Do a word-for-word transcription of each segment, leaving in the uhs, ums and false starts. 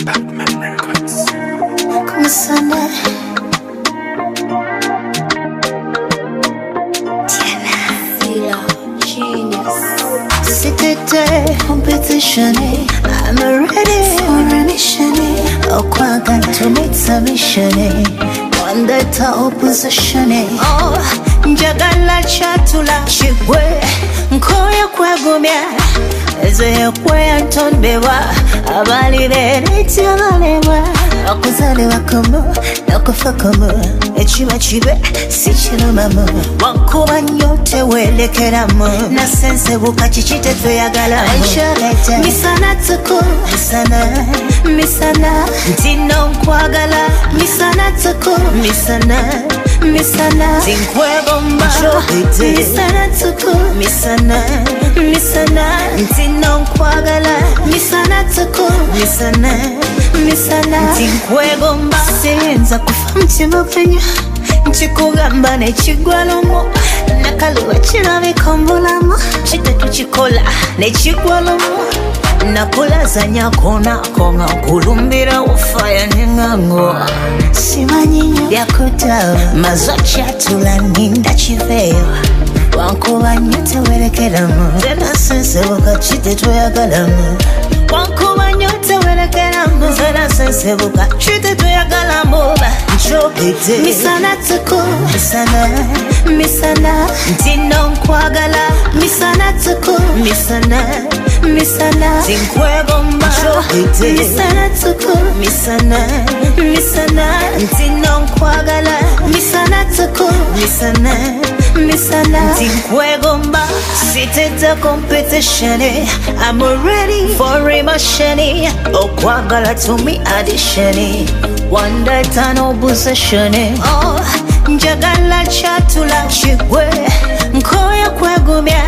Batman Records. Come sana Tiana Fila Genius. C'était competition. I'm ready for a mission. Okwaga to meet some mission. One that opposition. Oh, njagala chatula chigwe nkoya kwagumya eze kwe Anton bewa abali bereti abalema akuzalewa komo nakufa komo echiba chibe sichirumamo wankuba nyote welekeramu na sense buka chichite tuyagalamu misana tuku misana misana ntino nkwagala misana tuku misana misana tinkwegomba misana tuku misana misana ntino nkwagala misana tuku misana misana tinkwegomba senza kufa mtima penyo nchikugamba nechigwalomo nakaluwa chirabikombulamo chitetu chikola nechigwalomo nakulaza nyakona konga kulumbira ufaya ningango simanyinyo yakutaba mazochi atulaninda chiveyo wankuba nyote werekeramu zena sense buka chitetu yagalamu wankuba nyote werekeramu zena sense buka chitetu yagalamu nchokite misana tuku misana misana ntino nkwagala misana tuku misana misana tinkwegomba misana tuku misana misana ntino nkwagala misana tuku misana misana tinkwegomba seated a competition. I'm ready for emotion. Okwagala to me addition. One day no possession. Oh, njagala chatula chigwe nkoya kwagumya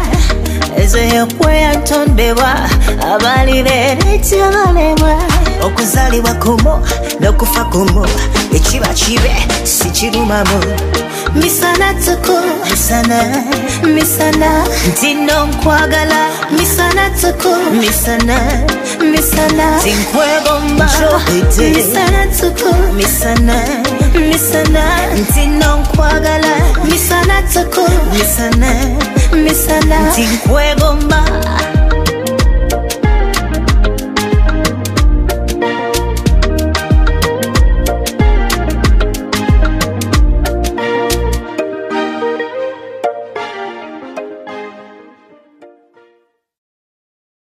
eze kwe Anton bewa abali bereti abalema okuzaliwa kumo nokufa kumo echiba chibe sichirumamu misana tuku misana misana ntino nkwagala misana tuku misana misana tinkwegomba misana tuku misana misana ntino nkwagala misana tuku misana misana tinkwegomba